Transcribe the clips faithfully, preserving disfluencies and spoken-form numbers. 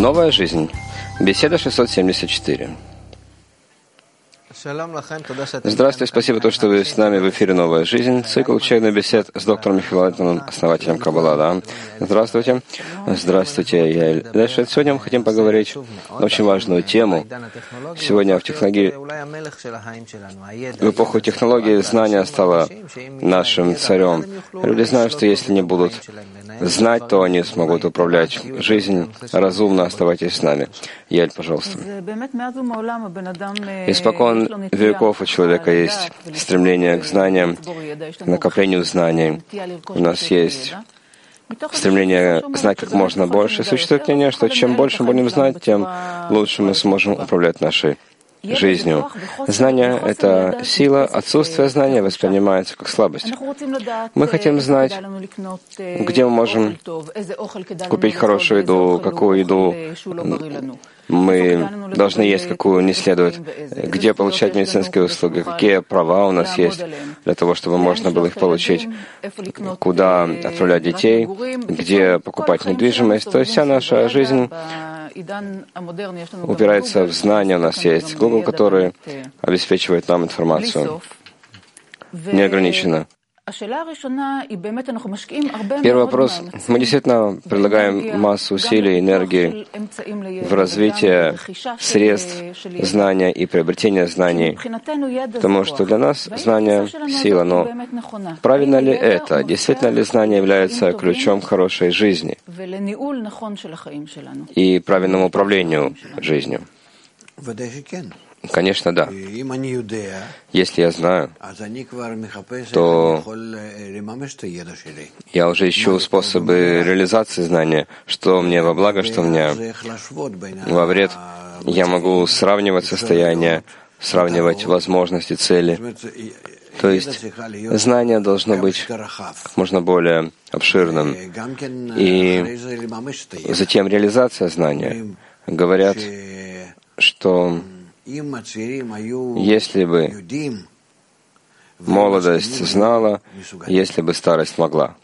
Новая жизнь. Беседа шестьсот семьдесят четыре. Здравствуйте, спасибо, то, что вы с нами в эфире «Новая жизнь». Цикл учебных бесед с доктором Михаилом Лайтманом, основателем Каббала. Да? Здравствуйте. Здравствуйте, я Дальше. Сегодня мы хотим поговорить на очень важную тему. Сегодня в технологии, в эпоху технологий знание стало нашим царем. Люди знают, что если не будут знать, то они смогут управлять жизнью. Разумно оставайтесь с нами. Яль, пожалуйста. Испокон веков у человека есть стремление к знаниям, к накоплению знаний. У нас есть стремление знать как можно больше. Существует мнение, что чем больше мы будем знать, тем лучше мы сможем управлять нашей жизнью. Знание — это сила, отсутствие знания воспринимается как слабость. Мы хотим знать, где мы можем купить хорошую еду, какую еду мы должны есть, какую не следует, где получать медицинские услуги, какие права у нас есть для того, чтобы можно было их получить, куда отправлять детей, где покупать недвижимость. То есть вся наша жизнь упирается в знания. У нас есть Google, который обеспечивает нам информацию неограниченно. Первый вопрос. Мы действительно прилагаем массу усилий, энергии в развитие средств знания и приобретения знаний, потому что для нас знание — сила. Но правильно ли это? Действительно ли знание является ключом к хорошей жизни и правильному управлению жизнью? Конечно, да. Если я знаю, то я уже ищу способы реализации знания, что мне во благо, что мне во вред. Я могу сравнивать состояния, сравнивать возможности, цели. То есть знание должно быть как можно более обширным. И затем реализация знания. Говорят, что если бы молодость знала, если бы старость могла.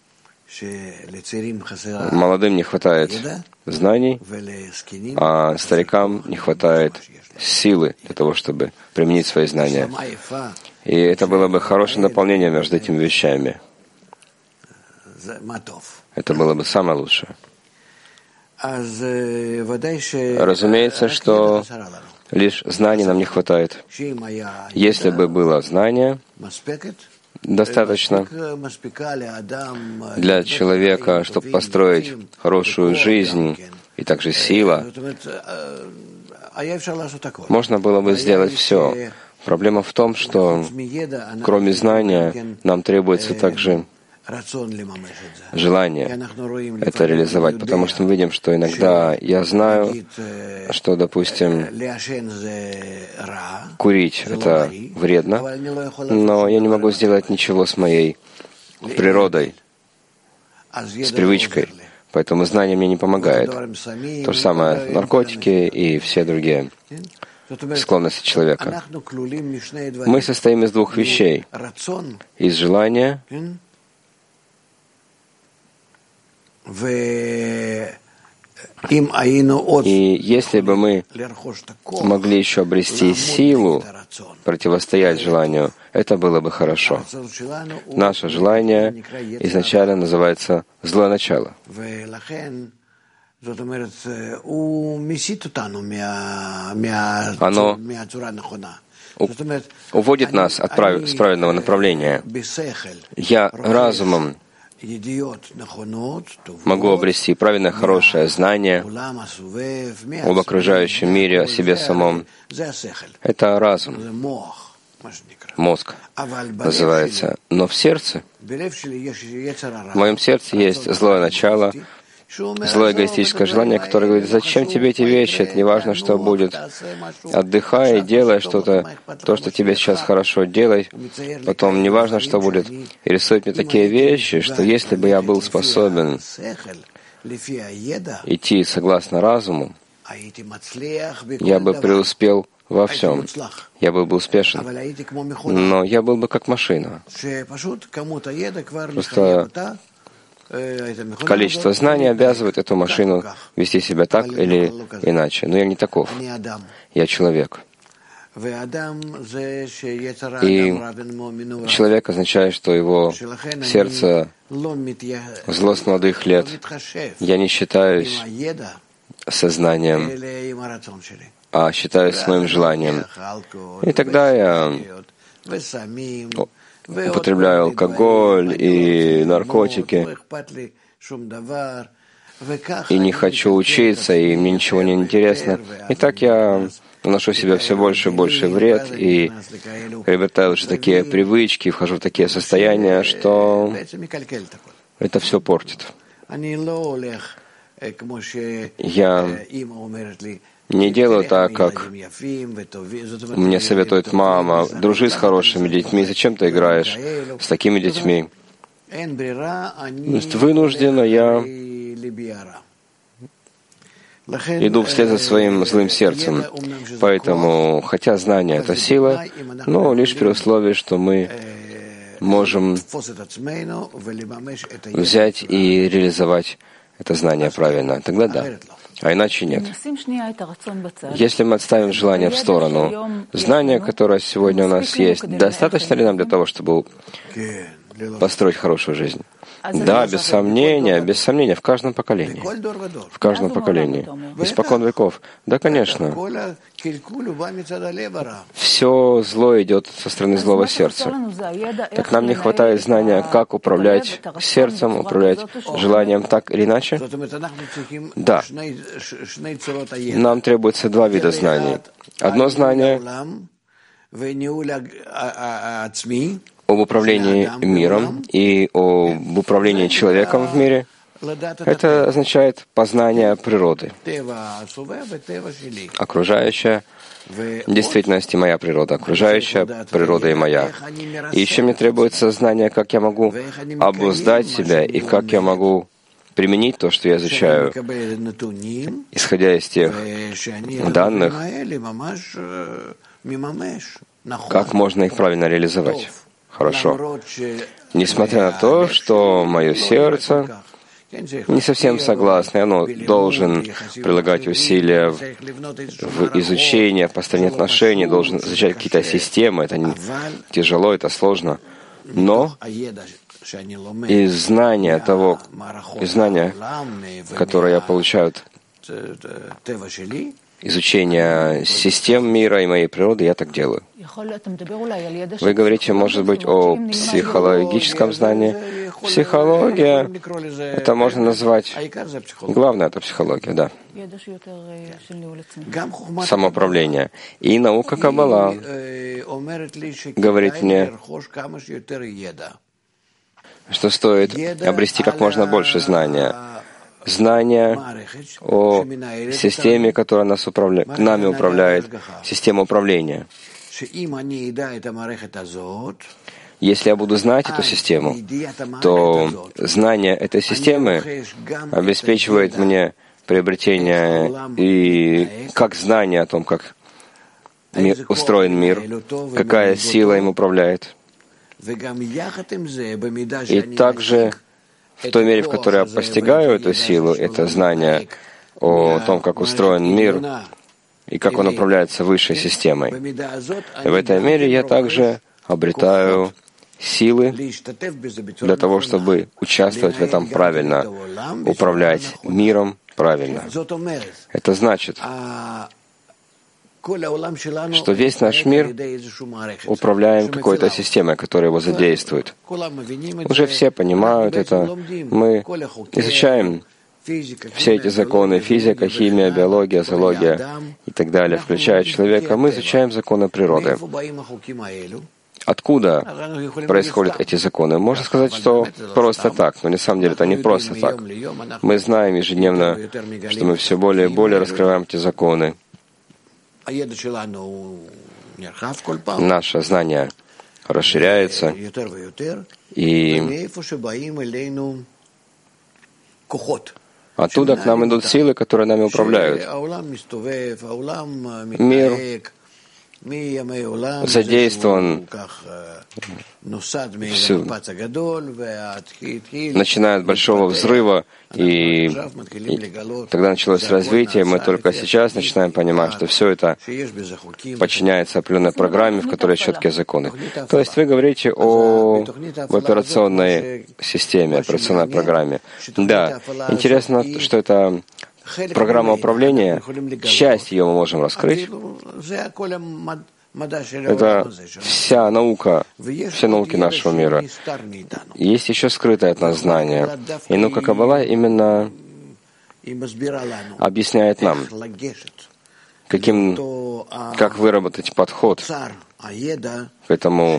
Молодым не хватает знаний, а старикам не хватает силы для того, чтобы применить свои знания. И это было бы хорошее дополнение между этими вещами. Это было бы самое лучшее. Разумеется, что лишь знаний нам не хватает. Если бы было знание достаточно для человека, чтобы построить хорошую жизнь, и также сила, можно было бы сделать все. Проблема в том, что кроме знания нам требуется также желание это реализовать, потому что мы видим, что иногда я знаю, что, допустим, курить — это вредно, но я не могу сделать ничего с моей природой, с привычкой, поэтому знание мне не помогает. То же самое наркотики и все другие склонности человека. Мы состоим из двух вещей: из желания и если бы мы могли еще обрести силу противостоять желанию, это было бы хорошо. Наше желание изначально называется злое начало. Оно уводит нас от прав... с правильного направления. Я разумом могу обрести правильное, хорошее знание об окружающем мире, о себе самом. Это разум, мозг называется. Но в сердце, в моем сердце есть злое начало, злое эгоистическое желание, которое говорит: зачем тебе эти вещи, это не важно, что будет. Отдыхай и делай что-то, то, что тебе сейчас хорошо, делай. Потом не важно, что будет. И рисует мне такие вещи, что если бы я был способен идти согласно разуму, я бы преуспел во всем. Я был бы успешен. Но я был бы как машина. Просто количество знаний обязывает эту машину вести себя так или иначе. Но я не таков. Я человек. И человек означает, что его сердце зло с молодых лет. Я не считаюсь сознанием, а считаюсь с моим желанием. И тогда я употребляю алкоголь и наркотики, и не хочу учиться, и мне ничего не интересно. И так я наношу себе все больше и больше вред, и приобретаю уже такие привычки, вхожу в такие состояния, что это все портит. Я не делаю так, как мне советует мама. Дружи с хорошими детьми. Зачем ты играешь с такими детьми? Вынужденно я иду вслед за своим злым сердцем. Поэтому, хотя знание — это сила, но лишь при условии, что мы можем взять и реализовать это знание правильно. Тогда да. А иначе нет. Если мы отставим желание в сторону, знание, которое сегодня у нас есть, достаточно ли нам для того, чтобы построить хорошую жизнь? Да, без сомнения, без сомнения, в каждом поколении. В каждом поколении. Испокон веков. Да, конечно. Все зло идет со стороны злого сердца. Так нам не хватает знания, как управлять сердцем, управлять желанием так или иначе? Да. Нам требуется два вида знаний. Одно знание об управлении миром и об управлении человеком в мире. Это означает познание природы. Окружающая действительность и моя природа, окружающая природа и моя. И еще мне требуется знание, как я могу обуздать себя и как я могу применить то, что я изучаю, исходя из тех данных, как можно их правильно реализовать. Хорошо. Несмотря на то, что мое сердце не совсем согласно, и оно должен прилагать усилия в, в изучение, построение отношений, должен изучать какие-то системы. Это не, тяжело, это сложно. Но из знания того, из знания, которое я получаю от изучения систем мира и моей природы, я так делаю. Вы говорите, может быть, о психологическом знании. Психология, это можно назвать, главное, это психология, да. Самоуправление. И наука Каббала говорит мне, что стоит обрести как можно больше знания. Знания о системе, которая нас управля... нами управляет, система управления. Если я буду знать эту систему, то знание этой системы обеспечивает мне приобретение и как знание о том, как мир, устроен мир, какая сила им управляет. И также в той мере, в которой я постигаю эту силу, это знание о том, как устроен мир и как он управляется высшей системой. И в этой мере я также обретаю силы для того, чтобы участвовать в этом правильно, управлять миром правильно. Это значит, что весь наш мир управляем какой-то системой, которая его задействует. Уже все понимают это. Мы изучаем все эти законы, физика, химия, биология, зоология и так далее, включая человека. Мы изучаем законы природы. Откуда происходят эти законы? Можно сказать, что просто так, но на самом деле это не просто так. Мы знаем ежедневно, что мы все более и более раскрываем эти законы. Наше знание расширяется, и оттуда к нам идут силы, которые нами управляют. Мир задействован всю, начиная от большого взрыва, и, и тогда началось развитие, мы только сейчас начинаем понимать, что все это подчиняется определенной программе, в которой четкие законы. То есть вы говорите о в операционной системе, операционной программе. Да, интересно, что это программа управления, часть ее мы можем раскрыть. Это вся наука, все науки нашего мира. Есть еще скрытое от нас знание. И наука Каббала именно объясняет нам, каким, как выработать подход к этому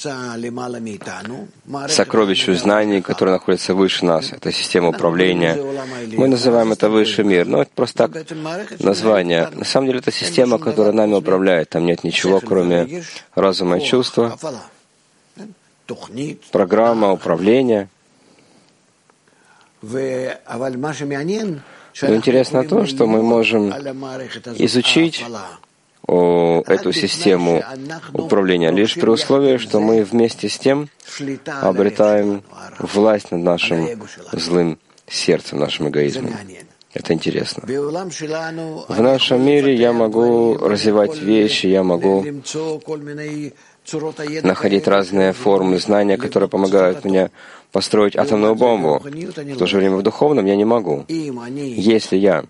сокровищу знаний, которое находится выше нас. Это система управления. Мы называем это высший мир, но это просто так название. На самом деле это система, которая нами управляет. Там нет ничего, кроме разума и чувства, программа управления. Но интересно то, что мы можем изучить о, эту систему управления лишь при условии, что мы вместе с тем обретаем власть над нашим злым сердцем, нашим эгоизмом. Это интересно. В нашем мире я могу развивать вещи, я могу находить разные формы знания, которые помогают мне построить атомную бомбу. В то же время в духовном я не могу. Если я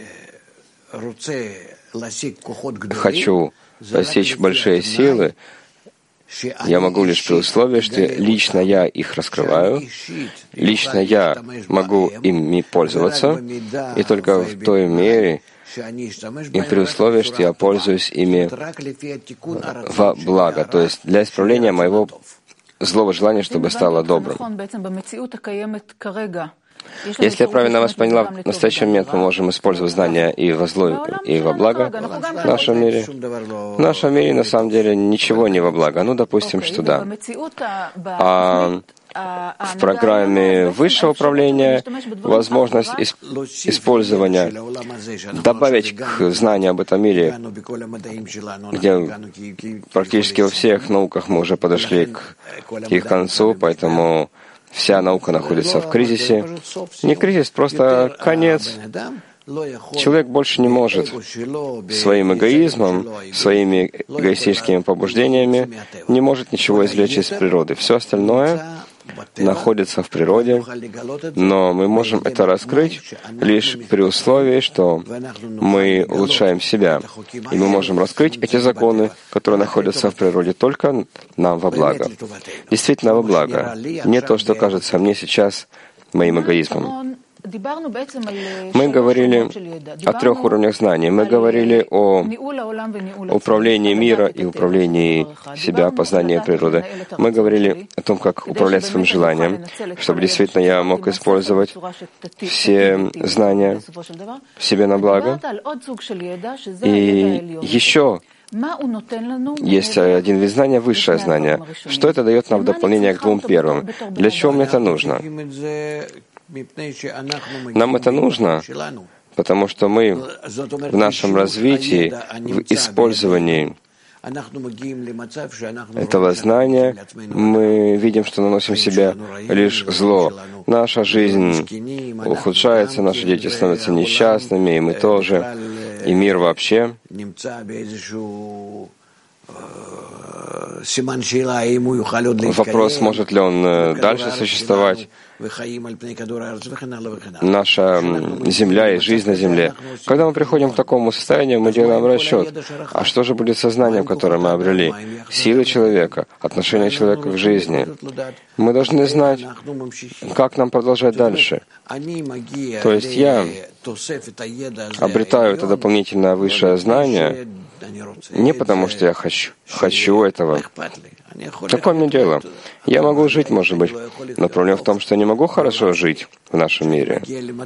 хочу достичь большие силы, я могу лишь при условии, что лично я их раскрываю, лично я могу ими пользоваться, и только в той мере, и при условии, что я пользуюсь ими во благо, то есть для исправления моего злого желания, чтобы стало добрым. Если я правильно вас поняла, в настоящий момент мы можем использовать знания и во зло, и во благо в нашем мире. В нашем мире, на самом деле, ничего не во благо. Ну, допустим, что да. А в программе высшего управления возможность использования, добавить к знанию об этом мире, где практически во всех науках мы уже подошли к их концу, поэтому вся наука находится в кризисе. Не кризис, просто конец. Человек больше не может своим эгоизмом, своими эгоистическими побуждениями, не может ничего извлечь из природы. Все остальное находится в природе, но мы можем это раскрыть лишь при условии, что мы улучшаем себя. И мы можем раскрыть эти законы, которые находятся в природе, только нам во благо. Действительно во благо. Не то, что кажется мне сейчас моим эгоизмом. Мы говорили о трех уровнях знаний. Мы говорили о управлении мира и управлении себя, познании природы. Мы говорили о том, как управлять своим желанием, чтобы действительно я мог использовать все знания себе на благо. И еще есть один вид знания, высшее знание. Что это дает нам в дополнение к двум первым? Для чего мне это нужно? Нам это нужно, потому что мы в нашем развитии, в использовании этого знания, мы видим, что наносим себе лишь зло. Наша жизнь ухудшается, наши дети становятся несчастными, и мы тоже, и мир вообще. Вопрос, может ли он дальше существовать. Наша Земля и жизнь на Земле. Когда мы приходим к такому состоянию, мы делаем расчет. А что же будет со знанием, которое мы обрели? Силы человека, отношение человека к жизни. Мы должны знать, как нам продолжать дальше. То есть я обретаю это дополнительное высшее знание не потому, что я хочу, хочу этого. Такое мне дело. Я могу жить, может быть, но проблема в том, что я не могу могу хорошо жить в нашем мире.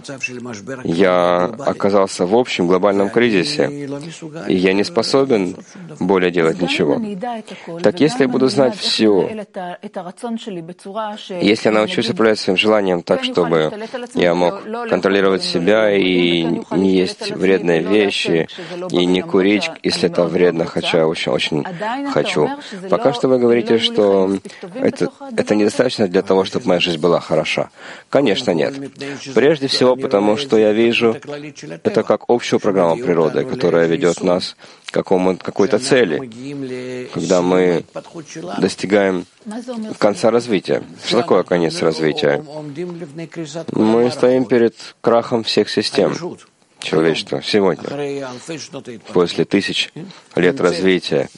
Я оказался в общем глобальном кризисе, и я не способен более делать ничего. Так если я буду знать все, если я научусь управлять своим желанием так, чтобы я мог контролировать себя и не есть вредные вещи, и не курить, если это вредно, хотя я очень, очень хочу. Пока что вы говорите, что это, это недостаточно для того, чтобы моя жизнь была хороша. Конечно, нет. Прежде всего, потому что я вижу это как общую программу природы, которая ведет нас к какому-то, какой-то цели, когда мы достигаем конца развития. Что такое конец развития? Мы стоим перед крахом всех систем человечества сегодня, после тысяч лет развития.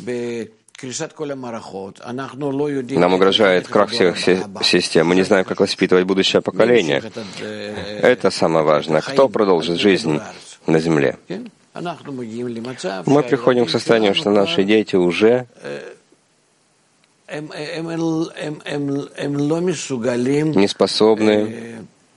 Нам угрожает крах всех систем. Мы не знаем, как воспитывать будущее поколение. Это самое важное. Кто продолжит жизнь на Земле? Мы приходим к состоянию, что наши дети уже не способны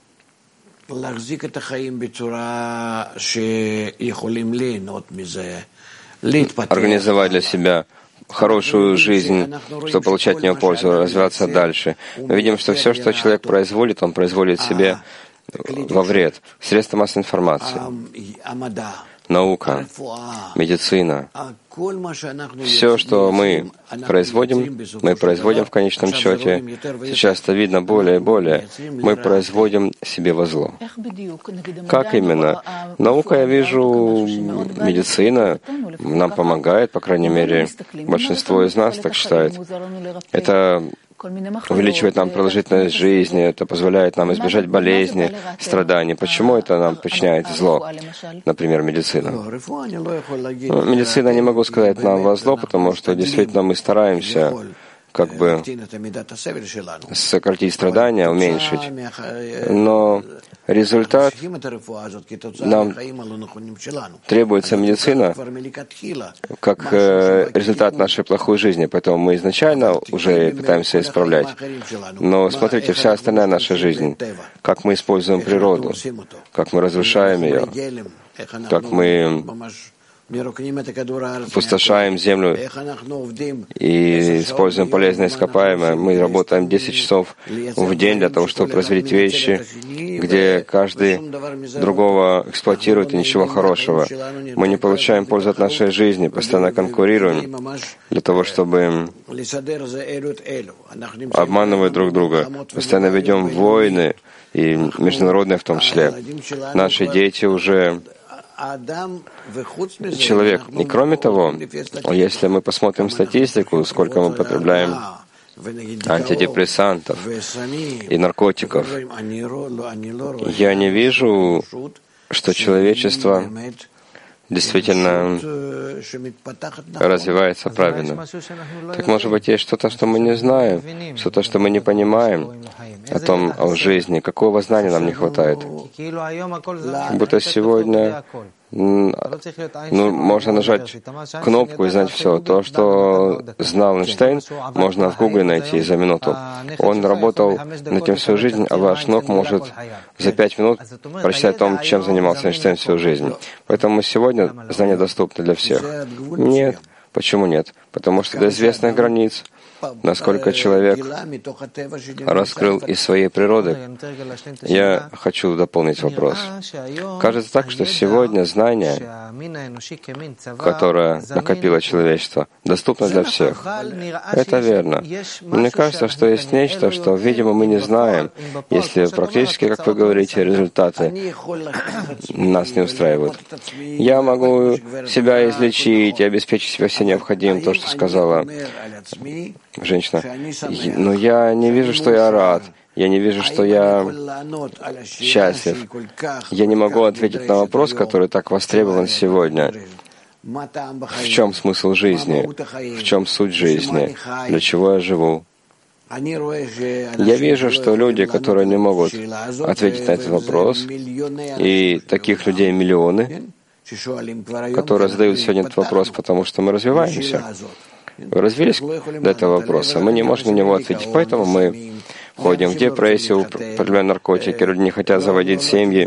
организовать для себя хорошую жизнь, чтобы получать от нее пользу, развиваться дальше. Мы видим, что все, что человек производит, он производит себе во вред. Средства массовой информации, наука, медицина. Все, что мы производим, мы производим в конечном счете. Сейчас это видно более и более. Мы производим себе во зло. Как именно? Наука, я вижу, медицина нам помогает, по крайней мере, большинство из нас так считает. Это увеличивает нам продолжительность жизни, это позволяет нам избежать болезни, страданий. Почему это нам причиняет зло? Например, медицина. Ну, медицина, не могу сказать нам во зло, потому что действительно мы стараемся как бы сократить страдания, уменьшить. Но результат, нам требуется медицина как результат нашей плохой жизни, поэтому мы изначально уже пытаемся исправлять. Но смотрите, вся остальная наша жизнь, как мы используем природу, как мы разрушаем ее, как мы опустошаем землю и используем полезные ископаемые. Мы работаем десять часов в день для того, чтобы производить вещи, где каждый другого эксплуатирует, и ничего хорошего. Мы не получаем пользу от нашей жизни, постоянно конкурируем для того, чтобы обманывать друг друга. Постоянно ведем войны, и международные в том числе. Наши дети уже человек. И кроме того, если мы посмотрим статистику, сколько мы потребляем антидепрессантов и наркотиков, я не вижу, что человечество действительно развивается правильно. Так, может быть, есть что-то, что мы не знаем, что-то, что мы не понимаем о том, о жизни, какого знания нам не хватает. Как будто сегодня ну, можно нажать кнопку и знать все. То, что знал Эйнштейн, можно в Гугле найти за минуту. Он работал над этим всю жизнь, а ваш ног может за пять минут прочитать о том, чем занимался Эйнштейн всю жизнь. Поэтому сегодня знания доступны для всех. Нет. Почему нет? Потому что до известных границ, насколько человек раскрыл из своей природы. Я хочу дополнить вопрос. Кажется так, что сегодня знание, которое накопило человечество, доступно для всех. Это верно. Но мне кажется, что есть нечто, что, видимо, мы не знаем, если практически, как вы говорите, результаты нас не устраивают. Я могу себя излечить и обеспечить себе все необходимое, то, что сказала женщина. Но я не вижу, что я рад. Я не вижу, что я счастлив. Я не могу ответить на вопрос, который так востребован сегодня. В чем смысл жизни? В чем суть жизни? Для чего я живу? Я вижу, что люди, которые не могут ответить на этот вопрос, и таких людей миллионы, которые задают сегодня этот вопрос, потому что мы развиваемся. Вы развились до этого вопроса, мы не можем на него ответить, поэтому мы входим в депрессию, употребляем наркотики, люди не хотят заводить семьи.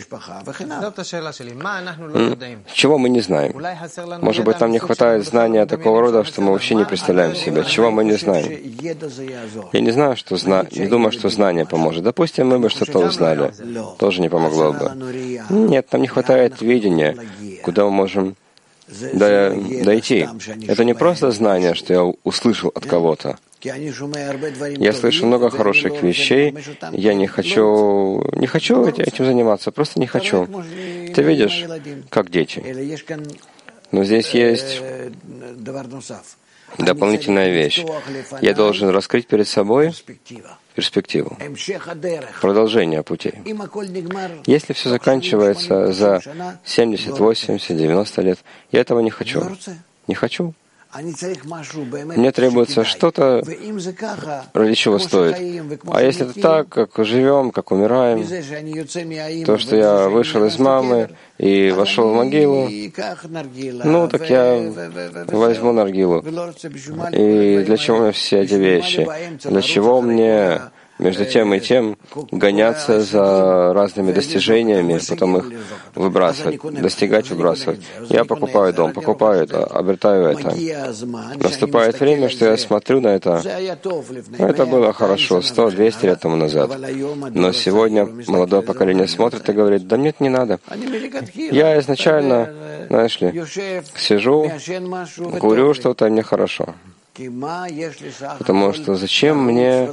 Чего мы не знаем? Может быть, нам не хватает знания такого рода, что мы вообще не представляем себе. Чего мы не знаем? Я не знаю, что зна... не думаю, что знание поможет. Допустим, мы бы что-то узнали. Тоже не помогло бы. Нет, нам не хватает видения, куда мы можем дойти. Это не просто знание, что я услышал от кого-то. Я слышу много хороших вещей, я не хочу, не хочу этим заниматься, просто не хочу. Ты видишь, как дети. Но здесь есть дополнительная вещь. Я должен раскрыть перед собой перспективу, продолжение пути. Если все заканчивается за семьдесят, восемьдесят, девяносто лет, я этого не хочу. Не хочу. Мне требуется что-то, ради чего стоит. А если это так, как живем, как умираем, то, что я вышел из мамы и вошел в могилу, ну, так я возьму наргилу. И для чего мне все эти вещи? Для чего мне между тем и тем гоняться за разными достижениями, потом их выбрасывать, достигать, выбрасывать. Я покупаю дом, покупаю это, обретаю это. Наступает время, что я смотрю на это. Это было хорошо сто двести лет тому назад. Но сегодня молодое поколение смотрит и говорит: да нет, не надо. Я изначально, знаешь ли, сижу, курю что-то, и мне хорошо. Потому что зачем мне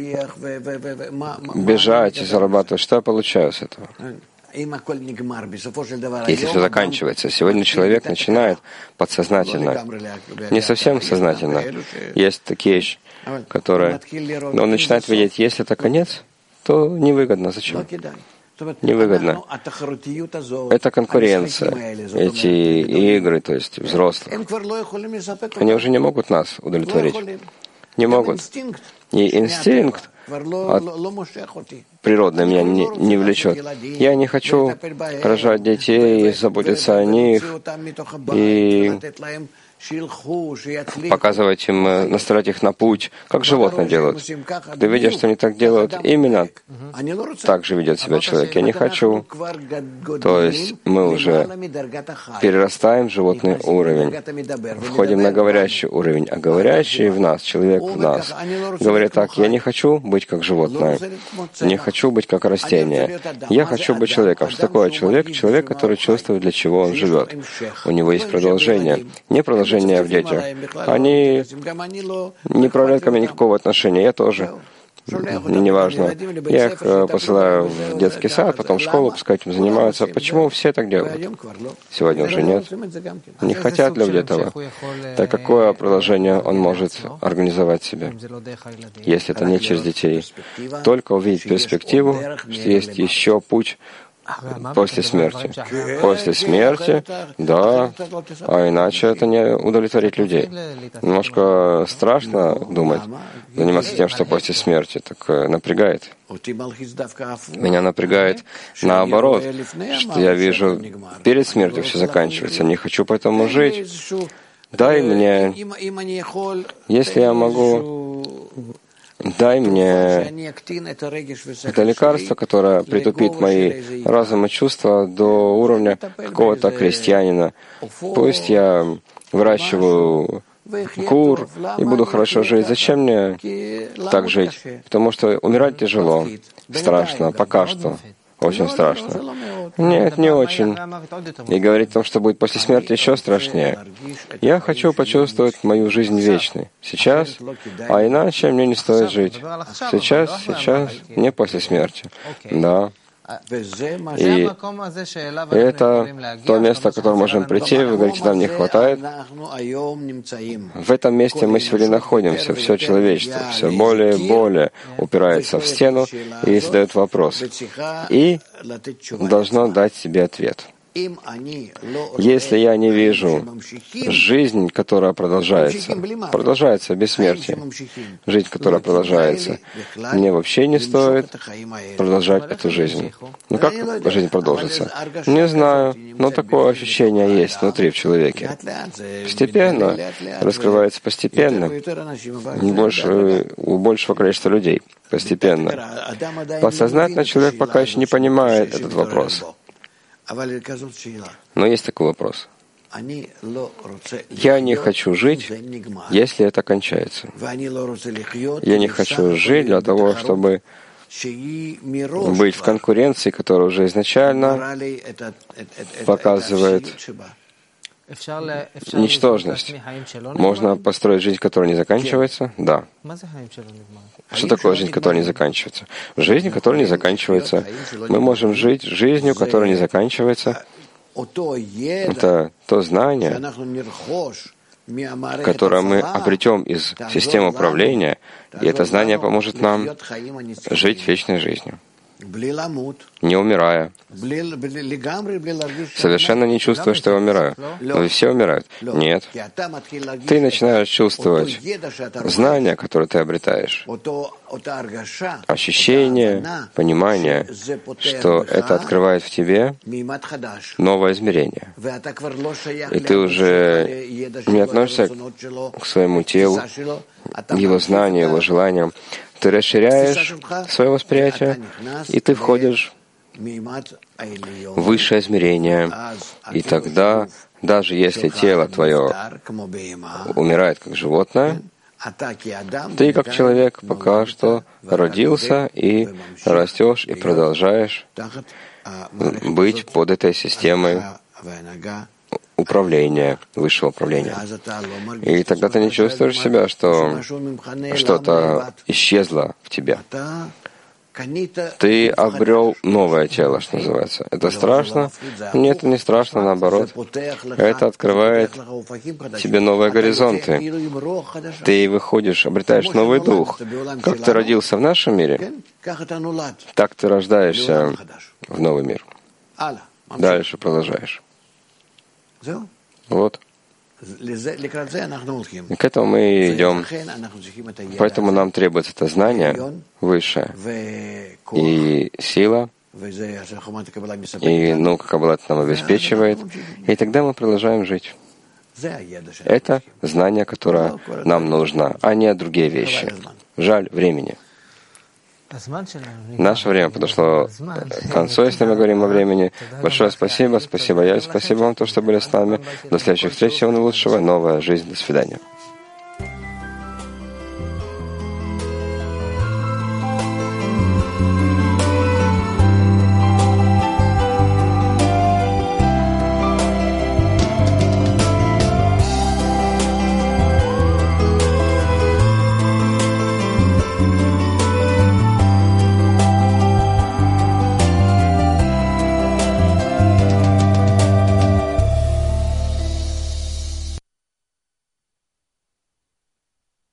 бежать и зарабатывать? Что я получаю с этого? Если все заканчивается, сегодня человек начинает подсознательно, не совсем сознательно. Есть такие вещи, которые... Но он начинает видеть, если это конец, то невыгодно. Зачем? Невыгодно. Это конкуренция, эти игры, то есть взрослых. Они уже не могут нас удовлетворить. Не могут. И инстинкт от природный меня не, не влечет. Я не хочу рожать детей, заботиться о них и показывать им, наставлять их на путь, как животные делают. Ты видишь, что они так делают, именно так же ведет себя человек. Я не хочу. То есть мы уже перерастаем животный уровень, входим на говорящий уровень, а говорящий в нас, человек в нас, говорит так: я не хочу быть как животное, не хочу быть как растение, я хочу быть человеком. Что такое человек? Человек, который чувствует, для чего он живет. У него есть продолжение. Не продолжение в детях. Они не проявляют ко мне никакого отношения. Я тоже. Неважно. Я их посылаю в детский сад, потом в школу, пускай этим занимаются. Почему все так делают? Сегодня уже нет. Не хотят люди этого. Так какое продолжение он может организовать себе, если это не через детей? Только увидеть перспективу, что есть еще путь после смерти. После смерти, да, а иначе это не удовлетворит людей. Немножко страшно думать, заниматься тем, что после смерти, так напрягает. Меня напрягает наоборот, что я вижу, перед смертью все заканчивается, не хочу поэтому жить. Дай мне, если я могу, дай мне это лекарство, которое притупит мои разум и чувства до уровня какого-то крестьянина. Пусть я выращиваю кур и буду хорошо жить. Зачем мне так жить? Потому что умирать тяжело, страшно, пока что. Очень страшно. Нет, не очень. И говорить о том, что будет после смерти, еще страшнее. Я хочу почувствовать мою жизнь вечной. Сейчас, а иначе мне не стоит жить. Сейчас, сейчас, не после смерти. Да. И это то место, к которому можем прийти. Вы говорите, нам не хватает. В этом месте мы сегодня находимся. Все человечество все более и более упирается в стену и задает вопрос. И должно дать себе ответ. Если я не вижу жизнь, которая продолжается, продолжается без смерти, жизнь, которая продолжается, мне вообще не стоит продолжать эту жизнь. Ну как жизнь продолжится? Не знаю, но такое ощущение есть внутри в человеке. Постепенно, раскрывается постепенно, больше, у большего количества людей, постепенно. Подсознательно человек пока еще не понимает этот вопрос. Но есть такой вопрос. Я не хочу жить, если это кончается. Я не хочу жить для того, чтобы быть в конкуренции, которая уже изначально показывает ничтожность. Можно построить жизнь, которая не заканчивается? Да. Что такое жизнь, которая не заканчивается? Жизнь, которая не заканчивается. Мы можем жить жизнью, которая не заканчивается. Это то знание, которое мы обретем из системы управления, и это знание поможет нам жить вечной жизнью, не умирая, совершенно не чувствуя, что я умираю. Но ведь все умирают. Нет. Ты начинаешь чувствовать знания, которые ты обретаешь, ощущение, понимание, что это открывает в тебе новое измерение. И ты уже не относишься к своему телу, его знанию, его желаниям. Ты расширяешь свое восприятие, и ты входишь в высшее измерение. И тогда, даже если тело твое умирает как животное, ты как человек пока что родился и растешь и продолжаешь быть под этой системой управления, высшего управления. И тогда ты не чувствуешь себя, что что-то исчезло в тебе. Ты обрел новое тело, что называется. Это страшно? Нет, это не страшно, наоборот. Это открывает тебе новые горизонты. Ты выходишь, обретаешь новый дух. Как ты родился в нашем мире, так ты рождаешься в новый мир. Дальше продолжаешь. Вот. И к этому мы идем. Поэтому нам требуется это знание высшее, и сила, и наука Каббала это нам обеспечивает, и тогда мы продолжаем жить. Это знание, которое нам нужно, а не другие вещи. Жаль времени. Наше время подошло к концу, если мы говорим о времени. Большое спасибо, спасибо, я, спасибо вам, то, что были с нами. До следующих встреч, всего наилучшего, новая жизнь, до свидания.